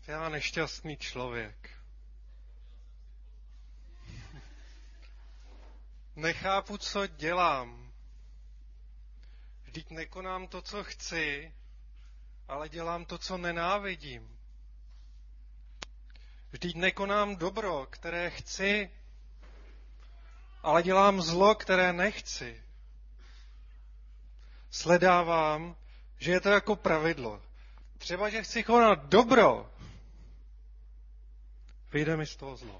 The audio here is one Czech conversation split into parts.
Já nešťastný člověk. Nechápu, co dělám. Vždyť nekonám to, co chci, ale dělám to, co nenávidím. Vždyť nekonám dobro, které chci, ale dělám zlo, které nechci. Sledávám, že je to jako pravidlo. Třeba, že chci konat dobro, vyjde mi z toho zlo.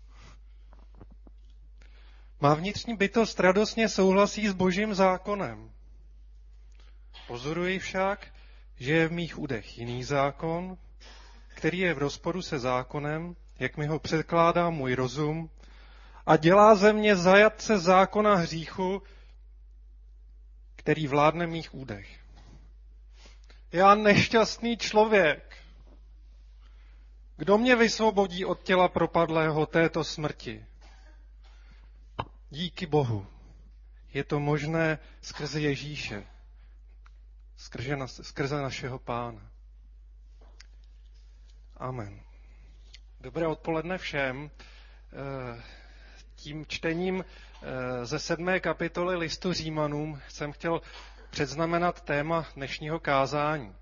Má vnitřní bytost radostně souhlasí s Božím zákonem. Pozoruji však, že je v mých údech jiný zákon, který je v rozporu se zákonem, jak mi ho předkládá můj rozum, a dělá ze mě zajatce zákona hříchu, který vládne v mých údech. Já nešťastný člověk. Kdo mě vysvobodí od těla propadlého této smrti? Díky Bohu. Je to možné skrze Ježíše, skrze našeho Pána. Amen. Dobré odpoledne všem. Tím čtením ze 7. kapitoly listu Římanům jsem chtěl předznamenat téma dnešního kázání.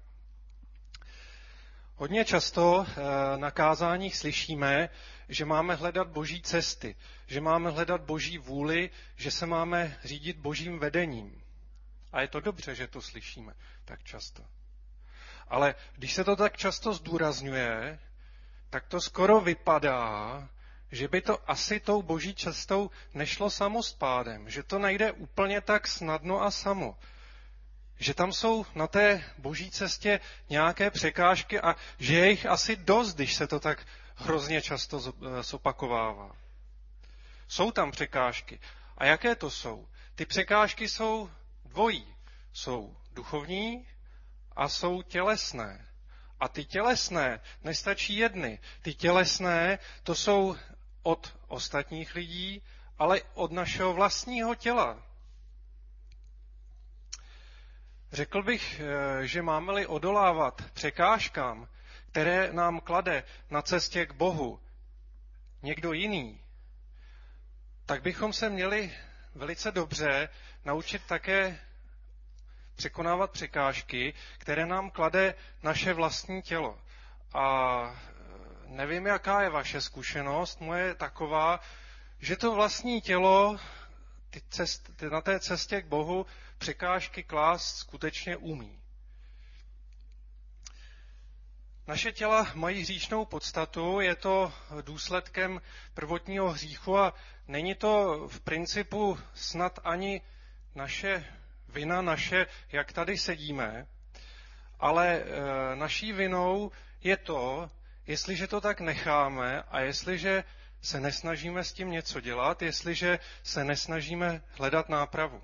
Hodně často na kázáních slyšíme, že máme hledat Boží cesty, že máme hledat Boží vůli, že se máme řídit Božím vedením. A je to dobře, že to slyšíme tak často. Ale když se to tak často zdůrazňuje, tak to skoro vypadá, že by to asi tou Boží cestou nešlo samospádem, že to nejde úplně tak snadno a samo. Že tam jsou na té Boží cestě nějaké překážky a že je jich asi dost, když se to tak hrozně často zopakovává. Jsou tam překážky. A jaké to jsou? Ty překážky jsou dvojí. Jsou duchovní a jsou tělesné. A ty tělesné nestačí jedny. Ty tělesné to jsou od ostatních lidí, ale od našeho vlastního těla. Řekl bych, že máme-li odolávat překážkám, které nám klade na cestě k Bohu někdo jiný, tak bychom se měli velice dobře naučit také překonávat překážky, které nám klade naše vlastní tělo. A nevím, jaká je vaše zkušenost, moje je taková, že to vlastní tělo na té cestě k Bohu překážky klást skutečně umí. Naše těla mají hříšnou podstatu, je to důsledkem prvotního hříchu a není to v principu snad ani naše vina, jak tady sedíme, ale naší vinou je to, jestliže to tak necháme a jestliže se nesnažíme s tím něco dělat, jestliže se nesnažíme hledat nápravu.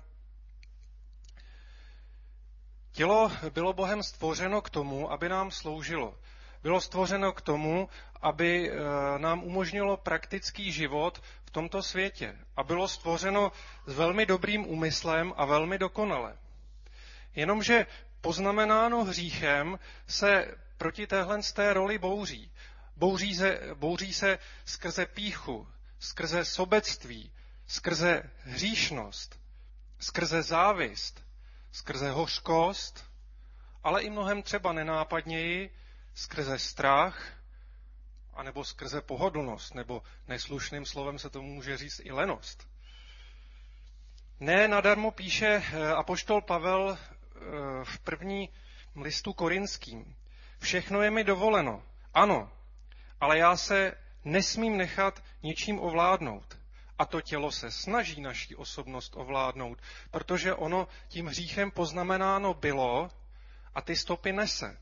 Tělo bylo Bohem stvořeno k tomu, aby nám sloužilo. Bylo stvořeno k tomu, aby nám umožnilo praktický život v tomto světě. A bylo stvořeno s velmi dobrým úmyslem a velmi dokonale. Jenomže poznamenáno hříchem se proti téhle roli bouří. Bouří se skrze pýchu, skrze sobectví, skrze hříšnost, skrze závist, skrze hořkost, ale i mnohem třeba nenápadněji skrze strach, anebo skrze pohodlnost, nebo neslušným slovem se tomu může říct i lenost. Ne nadarmo píše apoštol Pavel v první listu Korinským. Všechno je mi dovoleno, ano, ale já se nesmím nechat ničím ovládnout. A to tělo se snaží naši osobnost ovládnout, protože ono tím hříchem poznamenáno bylo a ty stopy nese.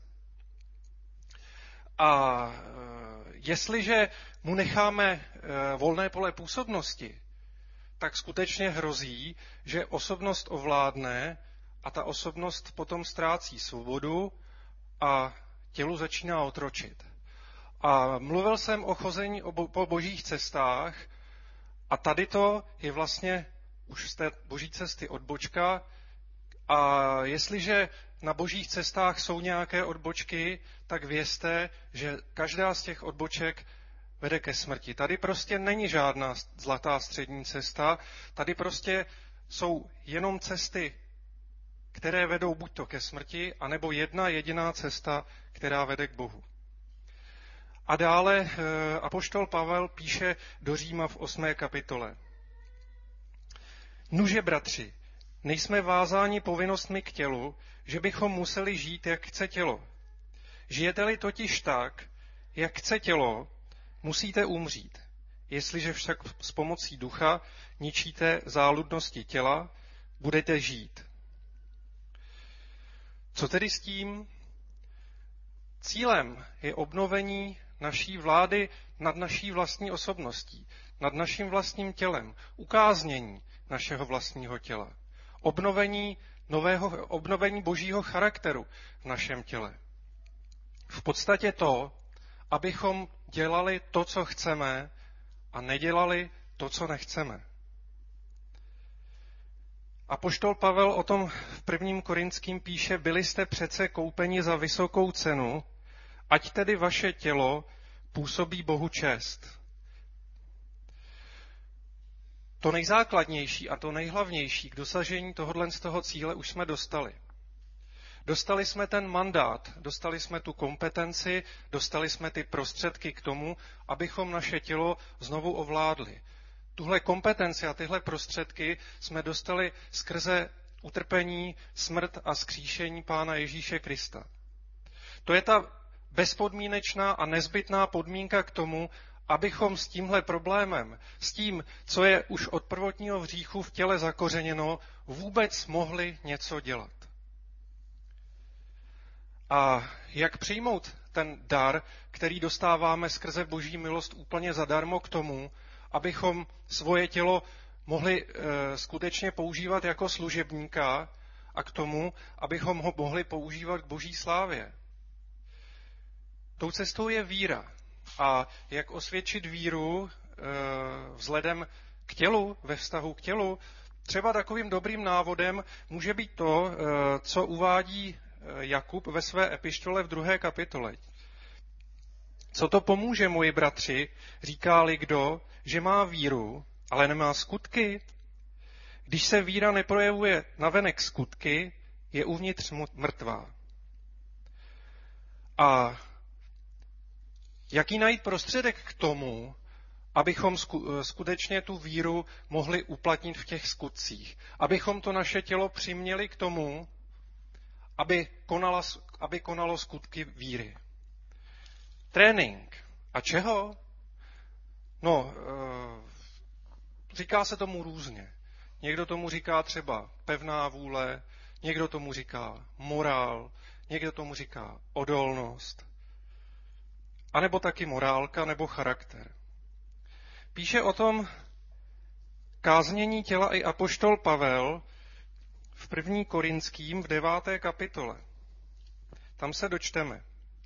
A jestliže mu necháme volné pole působnosti, tak skutečně hrozí, že osobnost ovládne a ta osobnost potom ztrácí svobodu a tělu začíná otročit. A mluvil jsem o chození po božích cestách a tady to je vlastně už z té boží cesty odbočka A jestliže na božích cestách jsou nějaké odbočky, tak vězte, že každá z těch odboček vede ke smrti. Tady prostě není žádná zlatá střední cesta, tady prostě jsou jenom cesty, které vedou buď to ke smrti, anebo jedna jediná cesta, která vede k Bohu. A dále apoštol Pavel píše do Říma v 8. kapitole. Nuže, bratři, nejsme vázáni povinnostmi k tělu, že bychom museli žít, jak chce tělo. Žijete-li totiž tak, jak chce tělo, musíte umřít. Jestliže však s pomocí ducha ničíte záludnosti těla, budete žít. Co tedy s tím? Cílem je obnovení naší vlády nad naší vlastní osobností, nad naším vlastním tělem, ukáznění našeho vlastního těla, obnovení božího charakteru v našem těle. V podstatě to, abychom dělali to, co chceme, a nedělali to, co nechceme. Apoštol Pavel o tom v 1. Korinským píše, byli jste přece koupeni za vysokou cenu, ať tedy vaše tělo působí Bohu čest. To nejzákladnější a to nejhlavnější k dosažení tohohle z toho cíle už jsme dostali. Dostali jsme ten mandát, dostali jsme tu kompetenci, dostali jsme ty prostředky k tomu, abychom naše tělo znovu ovládli. Tuhle kompetenci a tyhle prostředky jsme dostali skrze utrpení, smrt a vzkříšení Pána Ježíše Krista. To je ta bezpodmínečná a nezbytná podmínka k tomu, abychom s tímhle problémem, s tím, co je už od prvotního hříchu v těle zakořeněno, vůbec mohli něco dělat. A jak přijmout ten dar, který dostáváme skrze boží milost úplně zadarmo k tomu, abychom svoje tělo mohli skutečně používat jako služebníka a k tomu, abychom ho mohli používat k boží slávě. Tou cestou je víra. A jak osvědčit víru vzhledem k tělu, ve vztahu k tělu, třeba takovým dobrým návodem může být to, co uvádí Jakub ve své epištole v 2. kapitole. Co to pomůže, moji bratři, říká-li kdo, že má víru, ale nemá skutky? Když se víra neprojevuje navenek skutky, je uvnitř mrtvá. A jaký najít prostředek k tomu, abychom skutečně tu víru mohli uplatnit v těch skutcích? Abychom to naše tělo přiměli k tomu, aby konalo skutky víry. Trénink. A čeho? No, říká se tomu různě. Někdo tomu říká třeba pevná vůle, někdo tomu říká morál, někdo tomu říká odolnost, anebo taky morálka nebo charakter. Píše o tom káznění těla i apoštol Pavel v 1. Korinským v 9. kapitole. Tam se dočteme.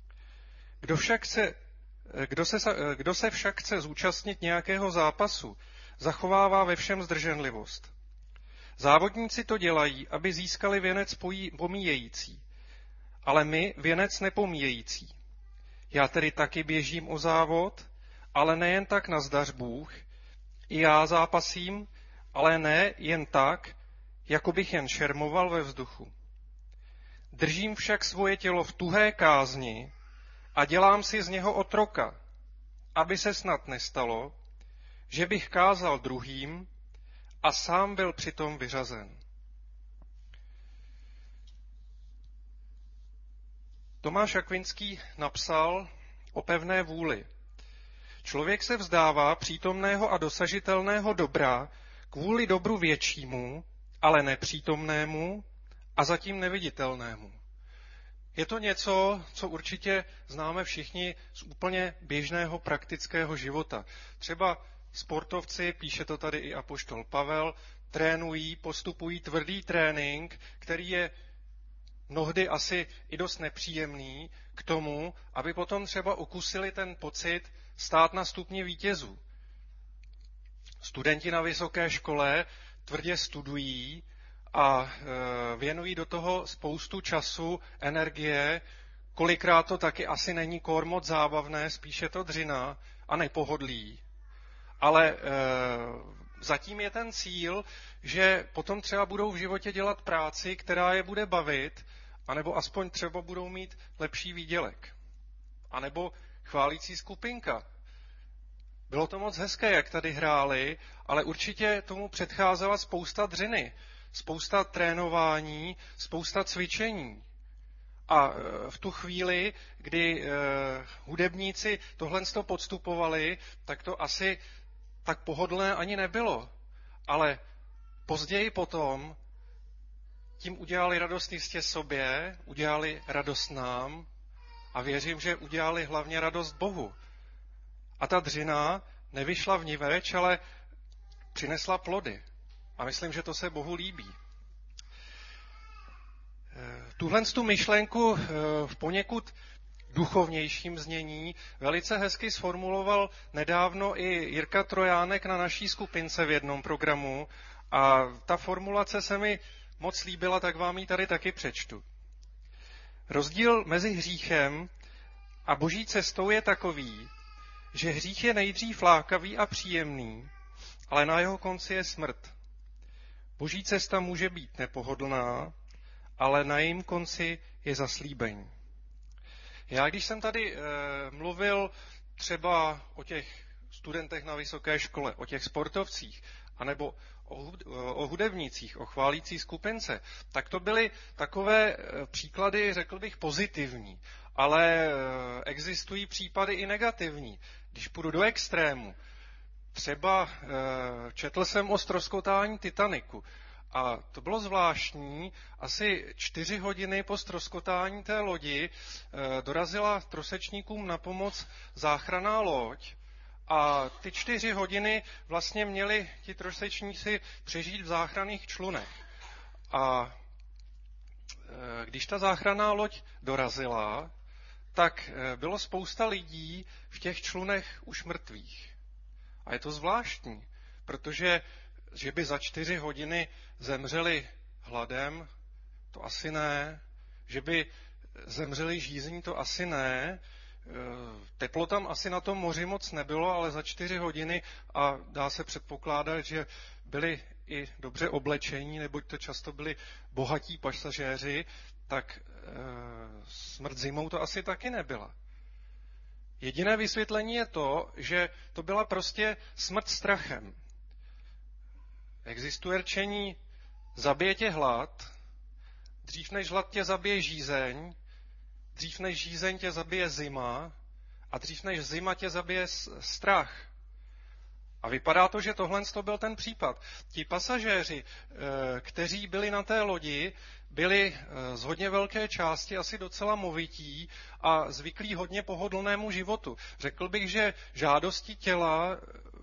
Kdo se však chce zúčastnit nějakého zápasu, zachovává ve všem zdrženlivost. Závodníci to dělají, aby získali věnec pomíjející, ale my věnec nepomíjející. Já tedy taky běžím o závod, ale nejen tak nazdař Bůh. I já zápasím, ale ne jen tak, jako bych jen šermoval ve vzduchu. Držím však svoje tělo v tuhé kázni a dělám si z něho otroka, aby se snad nestalo, že bych kázal druhým a sám byl přitom vyřazen. Tomáš Akvinský napsal o pevné vůli. Člověk se vzdává přítomného a dosažitelného dobra kvůli dobru většímu, ale nepřítomnému a zatím neviditelnému. Je to něco, co určitě známe všichni z úplně běžného praktického života. Třeba sportovci, píše to tady i apoštol Pavel, trénují, postupují tvrdý trénink, který je mnohdy asi i dost nepříjemný k tomu, aby potom třeba okusili ten pocit stát na stupni vítězů. Studenti na vysoké škole tvrdě studují a věnují do toho spoustu času, energie, kolikrát to taky asi není kór moc zábavné, spíše to dřina a nepohodlí. Ale zatím je ten cíl, že potom třeba budou v životě dělat práci, která je bude bavit, anebo aspoň třeba budou mít lepší výdělek. A nebo chválící skupinka. Bylo to moc hezké, jak tady hráli, ale určitě tomu předcházela spousta dřiny, spousta trénování, spousta cvičení. A v tu chvíli, kdy hudebníci tohle podstupovali, tak to asi tak pohodlné ani nebylo. Ale později potom tím udělali radost jistě sobě, udělali radost nám a věřím, že udělali hlavně radost Bohu. A ta dřina nevyšla vniveč, ale přinesla plody. A myslím, že to se Bohu líbí. Tuhle tu myšlenku v poněkud duchovnějším znění velice hezky sformuloval nedávno i Jirka Trojánek na naší skupince v jednom programu a ta formulace se mi moc líbila, tak vám ji tady taky přečtu. Rozdíl mezi hříchem a boží cestou je takový, že hřích je nejdřív lákavý a příjemný, ale na jeho konci je smrt. Boží cesta může být nepohodlná, ale na jejím konci je zaslíbení. Já, když jsem tady mluvil třeba o těch studentech na vysoké škole, o těch sportovcích, anebo o hudebnících, o chválící skupince, tak to byly takové příklady, řekl bych, pozitivní. Ale existují případy i negativní. Když půjdu do extrému, třeba četl jsem o ztroskotání Titaniku a to bylo zvláštní, asi 4 hodiny po ztroskotání té lodi dorazila trosečníkům na pomoc záchranná loď a ty 4 hodiny vlastně měli ti trosečníci přežít v záchranných člunech. A když ta záchranná loď dorazila, tak bylo spousta lidí v těch člunech už mrtvých. A je to zvláštní, protože že by za 4 hodiny zemřeli hladem, to asi ne. Že by zemřeli žízní, to asi ne. Teplo tam asi na tom moři moc nebylo, ale za 4 hodiny a dá se předpokládat, že byli i dobře oblečení, neboť to často byli bohatí pasažéři, tak smrt zimou to asi taky nebyla. Jediné vysvětlení je to, že to byla prostě smrt strachem. Existuje rčení, zabije tě hlad, dřív než hlad tě zabije žízeň, dřív než žízeň tě zabije zima a dřív než zima tě zabije strach. A vypadá to, že tohle byl ten případ. Ti pasažéři, kteří byli na té lodi, byli z hodně velké části asi docela movití a zvyklí hodně pohodlnému životu. Řekl bych, že žádosti těla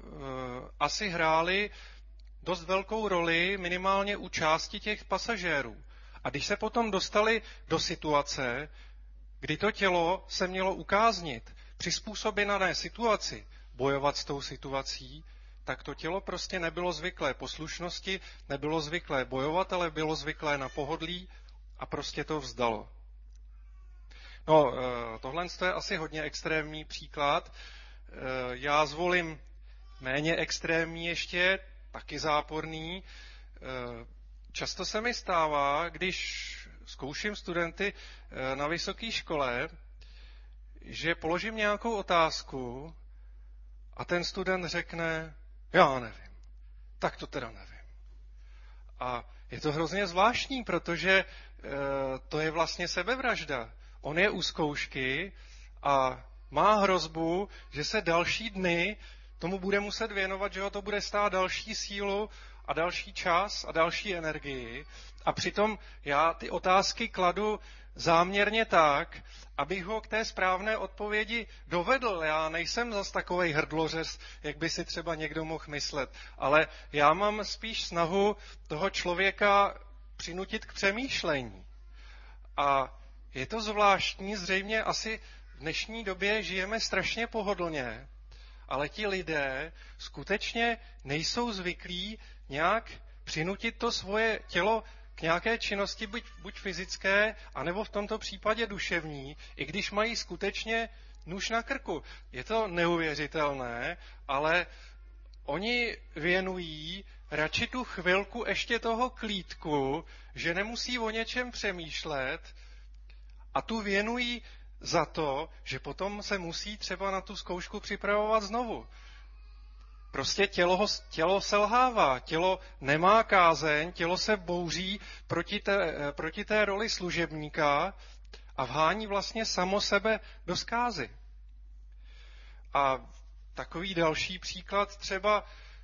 asi hrály dost velkou roli minimálně u části těch pasažérů. A když se potom dostali do situace, kdy to tělo se mělo ukáznit, přizpůsobit dané situaci, bojovat s tou situací, tak to tělo prostě nebylo zvyklé poslušnosti, nebylo zvyklé bojovat, ale bylo zvyklé na pohodlí a prostě to vzdalo. No, tohle je asi hodně extrémní příklad. Já zvolím méně extrémní ještě, taky záporný. Často se mi stává, když zkouším studenty na vysoké škole, že položím nějakou otázku a ten student řekne, já nevím, tak to teda nevím. A je to hrozně zvláštní, protože to je vlastně sebevražda. On je u zkoušky a má hrozbu, že se další dny tomu bude muset věnovat, že ho to bude stát další sílu a další čas a další energii. A přitom já ty otázky kladu záměrně tak, abych ho k té správné odpovědi dovedl. Já nejsem zas takovej hrdlořez, jak by si třeba někdo mohl myslet, ale já mám spíš snahu toho člověka přinutit k přemýšlení. A je to zvláštní, zřejmě asi v dnešní době žijeme strašně pohodlně, ale ti lidé skutečně nejsou zvyklí nějak přinutit to svoje tělo k nějaké činnosti, buď fyzické, anebo v tomto případě duševní, i když mají skutečně nůž na krku. Je to neuvěřitelné, ale oni věnují radši tu chvilku ještě toho klídku, že nemusí o něčem přemýšlet, a tu věnují za to, že potom se musí třeba na tu zkoušku připravovat znovu. Prostě tělo selhává, tělo nemá kázeň, tělo se bouří proti té roli služebníka a vhání vlastně samo sebe do zkázy. A takový další příklad, třeba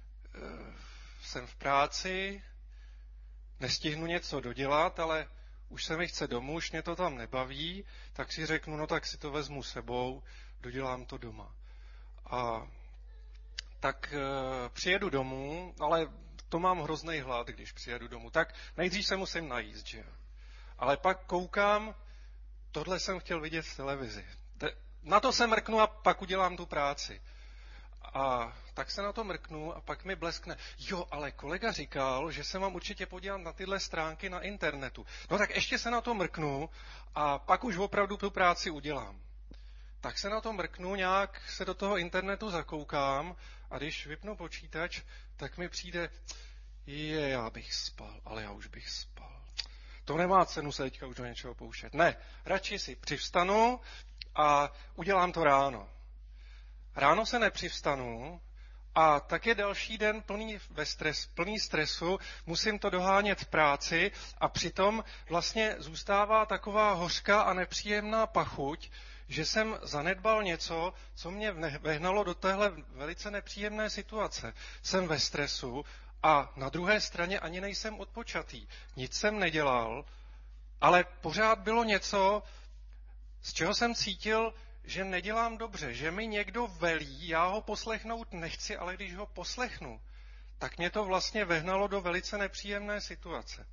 jsem v práci, nestihnu něco dodělat, ale už se mi chce domů, už mě to tam nebaví, tak si řeknu, no tak si to vezmu sebou, dodělám to doma. A tak přijedu domů, ale to mám hrozný hlad, když přijedu domů. Tak nejdřív se musím najíst, že jo. Ale pak koukám, tohle jsem chtěl vidět v televizi. Na to se mrknu a pak udělám tu práci. A tak se na to mrknu a pak mi bleskne, jo, ale kolega říkal, že se mám určitě podívat na tyhle stránky na internetu. No tak ještě se na to mrknu a pak už opravdu tu práci udělám. Tak se na to mrknu, nějak se do toho internetu zakoukám a když vypnu počítač, tak mi přijde, já bych spal, ale já už bych spal. To nemá cenu se teďka už do něčeho pouštět. Ne, radši si přivstanu a udělám to ráno. Ráno se nepřivstanu a tak je další den plný stresu, musím to dohánět v práci a přitom vlastně zůstává taková hořká a nepříjemná pachuť, že jsem zanedbal něco, co mě vehnalo do téhle velice nepříjemné situace. Jsem ve stresu a na druhé straně ani nejsem odpočatý. Nic jsem nedělal, ale pořád bylo něco, z čeho jsem cítil, že nedělám dobře, že mi někdo velí, já ho poslechnout nechci, ale když ho poslechnu, tak mě to vlastně vehnalo do velice nepříjemné situace.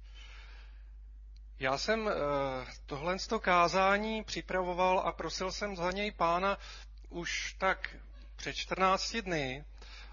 Já jsem tohle kázání připravoval a prosil jsem za něj Pána už tak před 14 dny,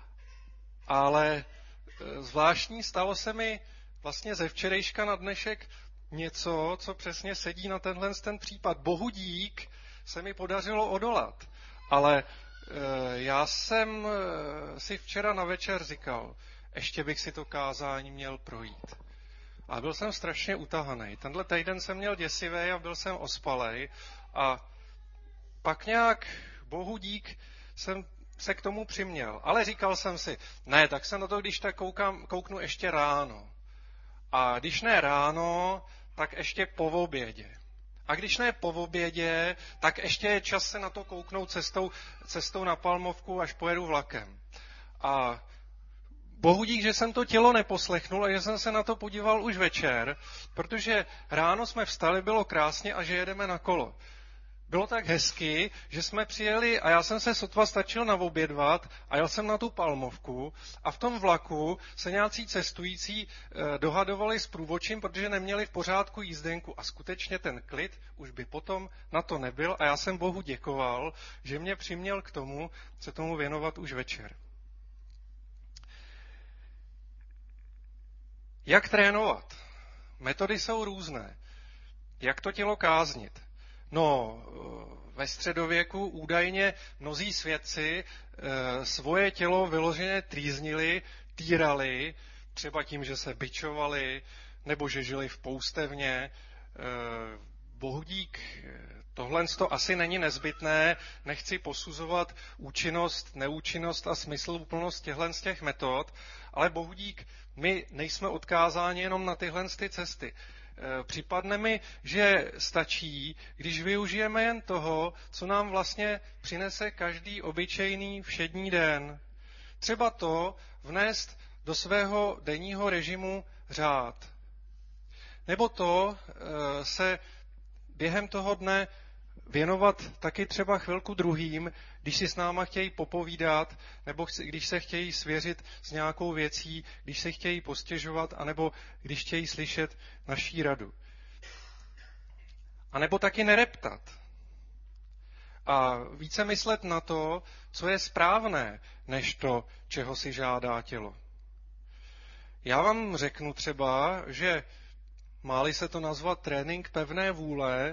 ale zvláštní stalo se mi vlastně ze včerejška na dnešek něco, co přesně sedí na ten případ. Bohu dík, se mi podařilo odolat, ale já jsem si včera na večer říkal, ještě bych si to kázání měl projít. A byl jsem strašně utahaný. Tenhle týden jsem měl děsivý a byl jsem ospalej a pak nějak, Bohu dík, jsem se k tomu přiměl. Ale říkal jsem si, ne, tak se na to, když tak kouknu ještě ráno. A když ne ráno, tak ještě po obědě. A když ne po obědě, tak ještě je čas se na to kouknout cestou na Palmovku, až pojedu vlakem. A Bohu dík, že jsem to tělo neposlechnul a že jsem se na to podíval už večer, protože ráno jsme vstali, bylo krásně a že jedeme na kolo. Bylo tak hezky, že jsme přijeli a já jsem se sotva stačil naobědvat a jel jsem na tu Palmovku a v tom vlaku se nějací cestující dohadovali s průvodčím, protože neměli v pořádku jízdenku a skutečně ten klid už by potom na to nebyl a já jsem Bohu děkoval, že mě přiměl k tomu se tomu věnovat už večer. Jak trénovat? Metody jsou různé. Jak to tělo káznit? No, ve středověku údajně mnozí svědci svoje tělo vyloženě trýznili, týrali, třeba tím, že se bičovali, nebo že žili v poustevně. Bohu dík, tohle to asi není nezbytné, nechci posuzovat účinnost, neúčinnost a smysluplnost z těch metod, ale Bohu dík, my nejsme odkázáni jenom na tyhle cesty. Připadne mi, že stačí, když využijeme jen toho, co nám vlastně přinese každý obyčejný všední den. Třeba to vnést do svého denního režimu řád. Nebo to se během toho dne věnovat taky třeba chvilku druhým, když si s náma chtějí popovídat, nebo když se chtějí svěřit s nějakou věcí, když se chtějí postěžovat, anebo když chtějí slyšet naší radu. A nebo taky nereptat. A více myslet na to, co je správné, než to, čeho si žádá tělo. Já vám řeknu třeba, že máli se to nazvat trénink pevné vůle,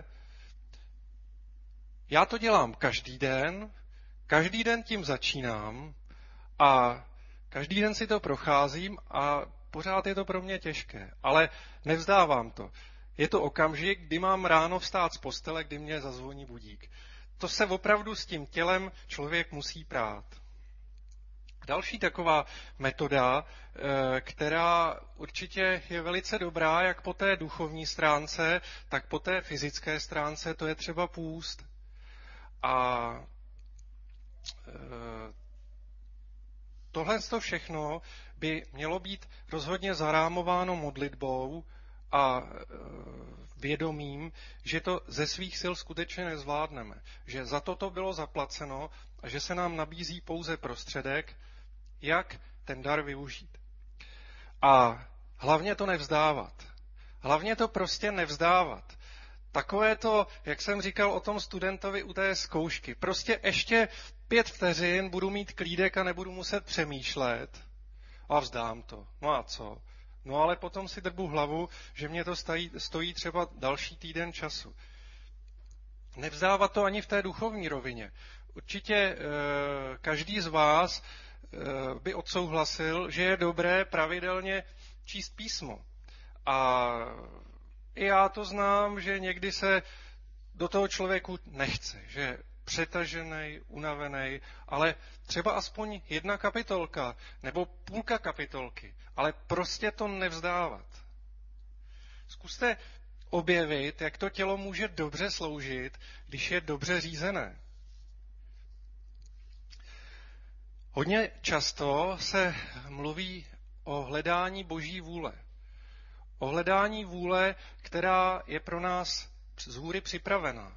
já to dělám každý den tím začínám a každý den si to procházím a pořád je to pro mě těžké, ale nevzdávám to. Je to okamžik, kdy mám ráno vstát z postele, kdy mě zazvoní budík. To se opravdu s tím tělem člověk musí prát. Další taková metoda, která určitě je velice dobrá, jak po té duchovní stránce, tak po té fyzické stránce, to je třeba půst. A tohle všechno by mělo být rozhodně zarámováno modlitbou a vědomím, že to ze svých sil skutečně nezvládneme. Že za toto bylo zaplaceno a že se nám nabízí pouze prostředek, jak ten dar využít. A hlavně to nevzdávat. Hlavně to prostě nevzdávat. Takové to, jak jsem říkal o tom studentovi u té zkoušky. Prostě ještě 5 vteřin budu mít klídek a nebudu muset přemýšlet a vzdám to. No a co? No ale potom si drbu hlavu, že mě to stojí třeba další týden času. Nevzdávat to ani v té duchovní rovině. Určitě každý z vás by odsouhlasil, že je dobré pravidelně číst písmo. A i já to znám, že někdy se do toho člověku nechce, že je přetažený, unavený, ale třeba aspoň 1 kapitolka nebo půlka kapitolky, ale prostě to nevzdávat. Zkuste objevit, jak to tělo může dobře sloužit, když je dobře řízené. Hodně často se mluví o hledání Boží vůle. O hledání vůle, která je pro nás zhůry připravená.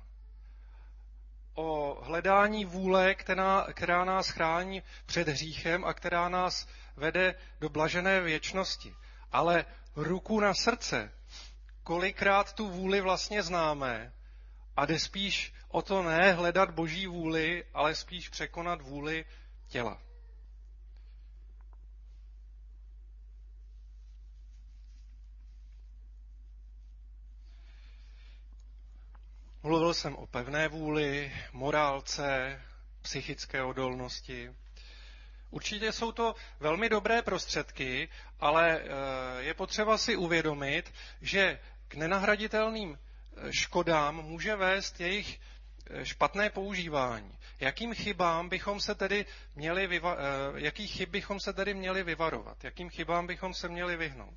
O hledání vůle, která nás chrání před hříchem a která nás vede do blažené věčnosti. Ale ruku na srdce, kolikrát tu vůli vlastně známe a jde spíš o to ne hledat Boží vůli, ale spíš překonat vůli těla. Mluvil jsem o pevné vůli, morálce, psychické odolnosti. Určitě jsou to velmi dobré prostředky, ale je potřeba si uvědomit, že k nenahraditelným škodám může vést jejich špatné používání. Jakých chyb bychom se tedy měli vyvarovat? Jakým chybám bychom se měli vyhnout?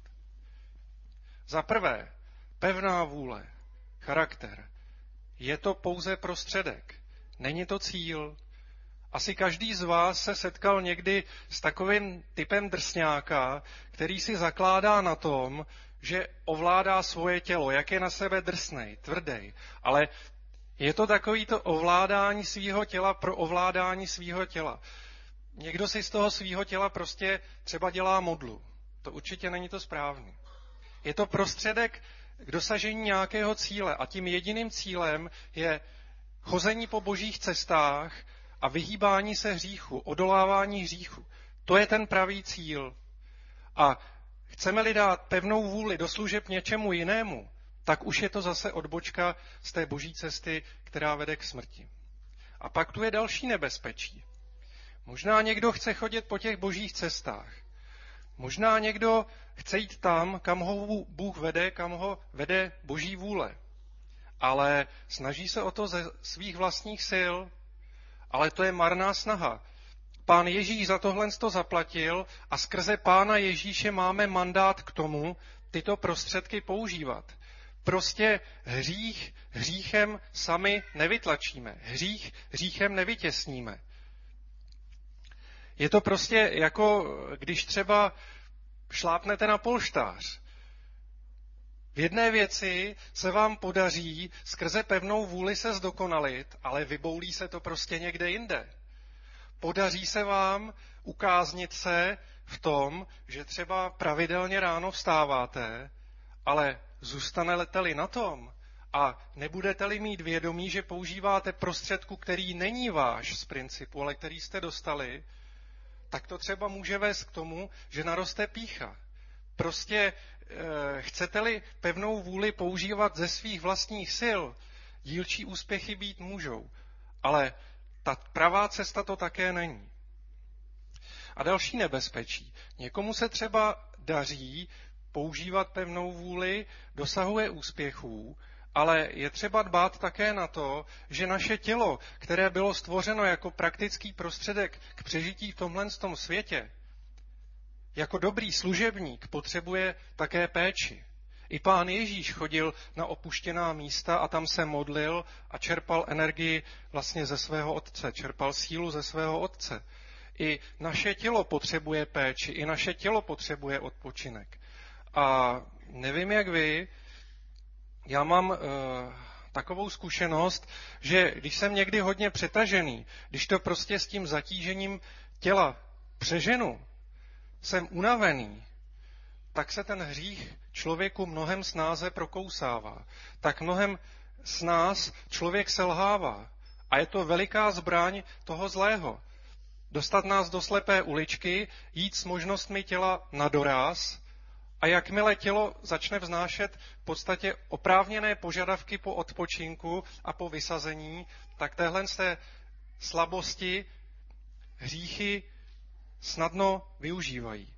Za prvé, pevná vůle, charakter. Je to pouze prostředek, není to cíl. Asi každý z vás se setkal někdy s takovým typem drsňáka, který si zakládá na tom, že ovládá svoje tělo, jak je na sebe drsnej, tvrdej. Ale je to takovýto ovládání svýho těla pro ovládání svýho těla. Někdo si z toho svýho těla prostě třeba dělá modlu. To určitě není to správný. Je to prostředek k dosažení nějakého cíle a tím jediným cílem je chození po božích cestách a vyhýbání se hříchu, odolávání hříchu. To je ten pravý cíl. A chceme-li dát pevnou vůli do služeb něčemu jinému, tak už je to zase odbočka z té boží cesty, která vede k smrti. A pak tu je další nebezpečí. Možná někdo chce chodit po těch božích cestách. Možná někdo chce jít tam, kam ho Bůh vede, kam ho vede boží vůle. Ale snaží se o to ze svých vlastních sil. Ale to je marná snaha. Pán Ježíš za tohle zaplatil a skrze Pána Ježíše máme mandát k tomu tyto prostředky používat. Prostě hřích hříchem sami nevytlačíme. Hřích hříchem nevytěsníme. Je to prostě jako když třeba šlápnete na polštář. V jedné věci se vám podaří skrze pevnou vůli se zdokonalit, ale vyboulí se to prostě někde jinde. Podaří se vám ukáznit se v tom, že třeba pravidelně ráno vstáváte, ale zůstanete-li na tom a nebudete-li mít vědomí, že používáte prostředku, který není váš z principu, ale který jste dostali, tak to třeba může vést k tomu, že naroste pýcha. Prostě chcete-li pevnou vůli používat ze svých vlastních sil, dílčí úspěchy být můžou, ale ta pravá cesta to také není. A další nebezpečí. Někomu se třeba daří používat pevnou vůli, dosahuje úspěchů, ale je třeba dbát také na to, že naše tělo, které bylo stvořeno jako praktický prostředek k přežití v tomhle světě, jako dobrý služebník potřebuje také péči. I Pán Ježíš chodil na opuštěná místa a tam se modlil a čerpal energii vlastně ze svého Otce, čerpal sílu ze svého Otce. I naše tělo potřebuje péči, i naše tělo potřebuje odpočinek. A nevím, jak vy, já mám takovou zkušenost, že když jsem někdy hodně přetažený, když to prostě s tím zatížením těla přeženu, jsem unavený, tak se ten hřích člověku mnohem snáze prokousává. Tak mnohem snáz člověk selhává. A je to veliká zbraň toho zlého. Dostat nás do slepé uličky, jít s možnostmi těla na doráz a jakmile tělo začne vznášet v podstatě oprávněné požadavky po odpočinku a po vysazení, tak téhle z té slabosti hříchy snadno využívají.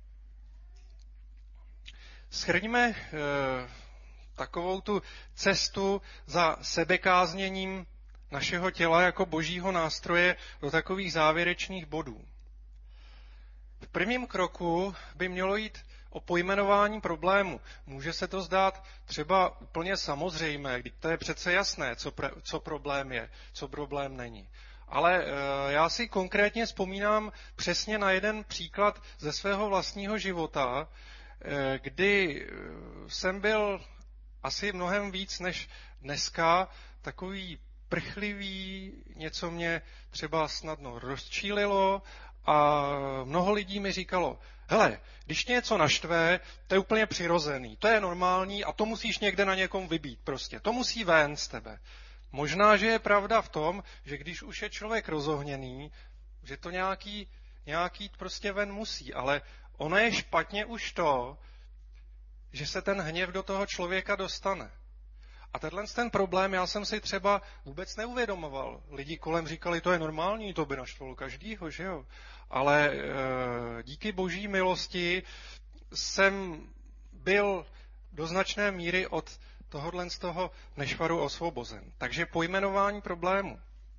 Shrňme takovou tu cestu za sebekázněním našeho těla jako božího nástroje do takových závěrečných bodů. V prvním kroku by mělo jít o pojmenování problému. Může se to zdát třeba úplně samozřejmé, když to je přece jasné, co problém je, co problém není. Ale já si konkrétně vzpomínám přesně na jeden příklad ze svého vlastního života, kdy jsem byl asi mnohem víc než dneska takový prchlivý, něco mě třeba snadno rozčílilo a mnoho lidí mi říkalo, hele, když tě něco naštve, to je úplně přirozený, to je normální a to musíš někde na někom vybít prostě, to musí ven z tebe. Možná, že je pravda v tom, že když už je člověk rozohněný, že to nějaký prostě ven musí, ale ono je špatně už to, že se ten hněv do toho člověka dostane. A ten problém já jsem si třeba vůbec neuvědomoval. Lidi kolem říkali, to je normální, to by naštvalo každýho, že jo? Ale díky boží milosti jsem byl do značné míry od tohohle z toho nešvaru osvobozen. Takže pojmenování problému.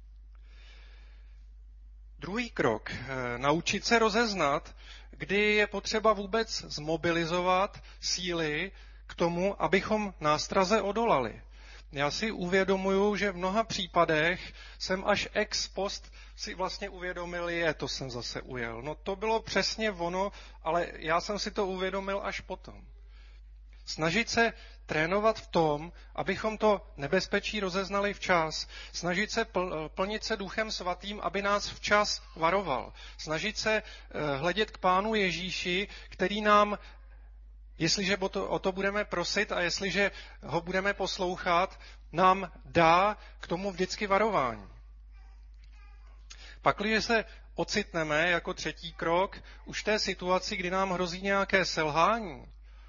Druhý krok. Naučit se rozeznat, kdy je potřeba vůbec zmobilizovat síly k tomu, abychom nástraze odolali. Já si uvědomuju, že v mnoha případech jsem až ex post si vlastně uvědomil, to jsem zase ujel. No to bylo přesně ono, ale já jsem si to uvědomil až potom. Snažit se trénovat v tom, abychom to nebezpečí rozeznali včas. Snažit se plnit se Duchem Svatým, aby nás včas varoval. Snažit se hledět k Pánu Ježíši, který nám, jestliže o to budeme prosit a jestliže ho budeme poslouchat, nám dá k tomu vždycky varování. Pakliže se ocitneme jako třetí krok už v té situaci, kdy nám hrozí nějaké selhání,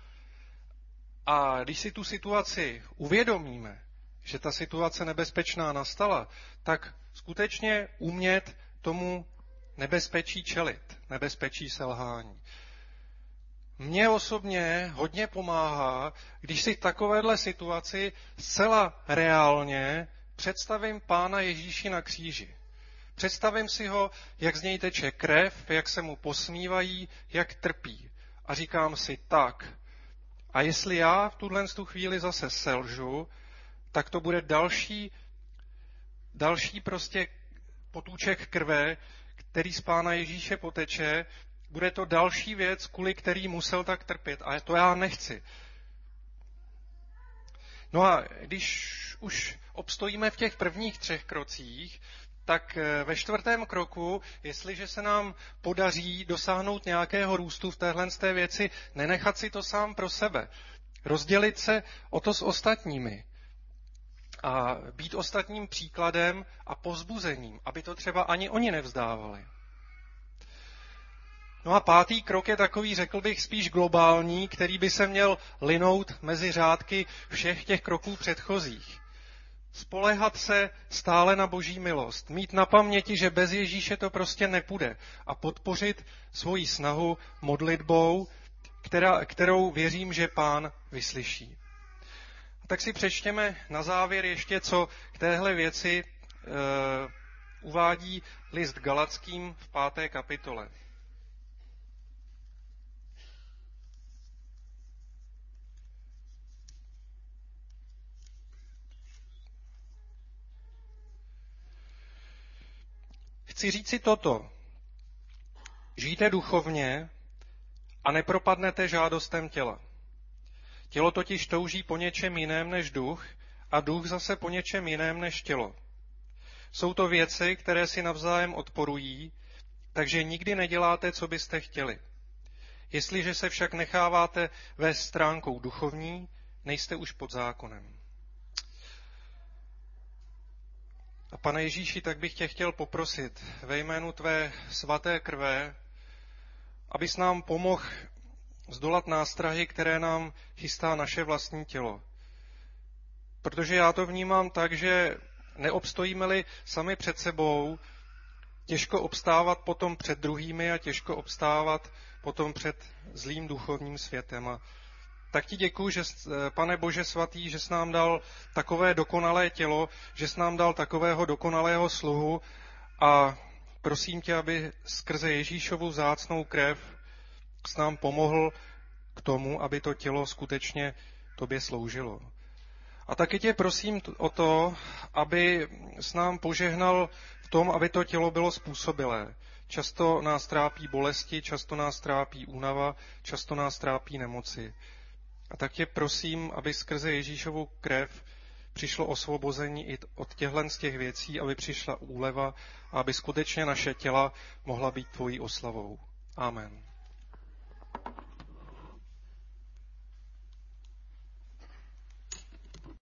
a když si tu situaci uvědomíme, že ta situace nebezpečná nastala, tak skutečně umět tomu nebezpečí čelit, nebezpečí selhání. Mně osobně hodně pomáhá, když si v takovéhle situaci zcela reálně představím Pána Ježíši na kříži. Představím si ho, jak z něj teče krev, jak se mu posmívají, jak trpí. A říkám si tak, a jestli já v tu chvíli zase selžu, tak to bude další prostě potůček krve, který z Pána Ježíše poteče, bude to další věc, kvůli který musel tak trpět. A to já nechci. No a když už obstojíme v těch prvních 3 krocích, tak ve 4. kroku, jestliže se nám podaří dosáhnout nějakého růstu v téhle věci, nenechat si to sám pro sebe. Rozdělit se o to s ostatními. A být ostatním příkladem a povzbuzením, aby to třeba ani oni nevzdávali. No a pátý krok je takový, řekl bych, spíš globální, který by se měl linout mezi řádky všech těch kroků předchozích. Spoléhat se stále na Boží milost, mít na paměti, že bez Ježíše to prostě nepůjde a podpořit svoji snahu modlitbou, kterou věřím, že Pán vyslyší. Tak si přečtěme na závěr ještě, co k téhle věci uvádí list Galatským v 5. kapitole. Chci říci toto. Žijte duchovně a nepropadnete žádostem těla. Tělo totiž touží po něčem jiném než duch a duch zase po něčem jiném než tělo. Jsou to věci, které si navzájem odporují, takže nikdy neděláte, co byste chtěli. Jestliže se však necháváte vést stránkou duchovní, nejste už pod zákonem. A Pane Ježíši, tak bych tě chtěl poprosit ve jménu tvé svaté krve, abys nám pomohl zdolat nástrahy, které nám chystá naše vlastní tělo. Protože já to vnímám tak, že neobstojíme-li sami před sebou, těžko obstávat potom před druhými a těžko obstávat potom před zlým duchovním světem. A tak ti děkuju, že, Pane Bože svatý, že jsi nám dal takové dokonalé tělo, že jsi nám dal takového dokonalého sluhu a prosím tě, aby skrze Ježíšovu vzácnou krev jsi nám pomohl k tomu, aby to tělo skutečně tobě sloužilo. A taky tě prosím o to, aby jsi nám požehnal v tom, aby to tělo bylo způsobilé. Často nás trápí bolesti, často nás trápí únava, často nás trápí nemoci. A tak tě prosím, aby skrze Ježíšovu krev přišlo osvobození i od těchto z těch věcí, aby přišla úleva a aby skutečně naše těla mohla být tvojí oslavou. Amen.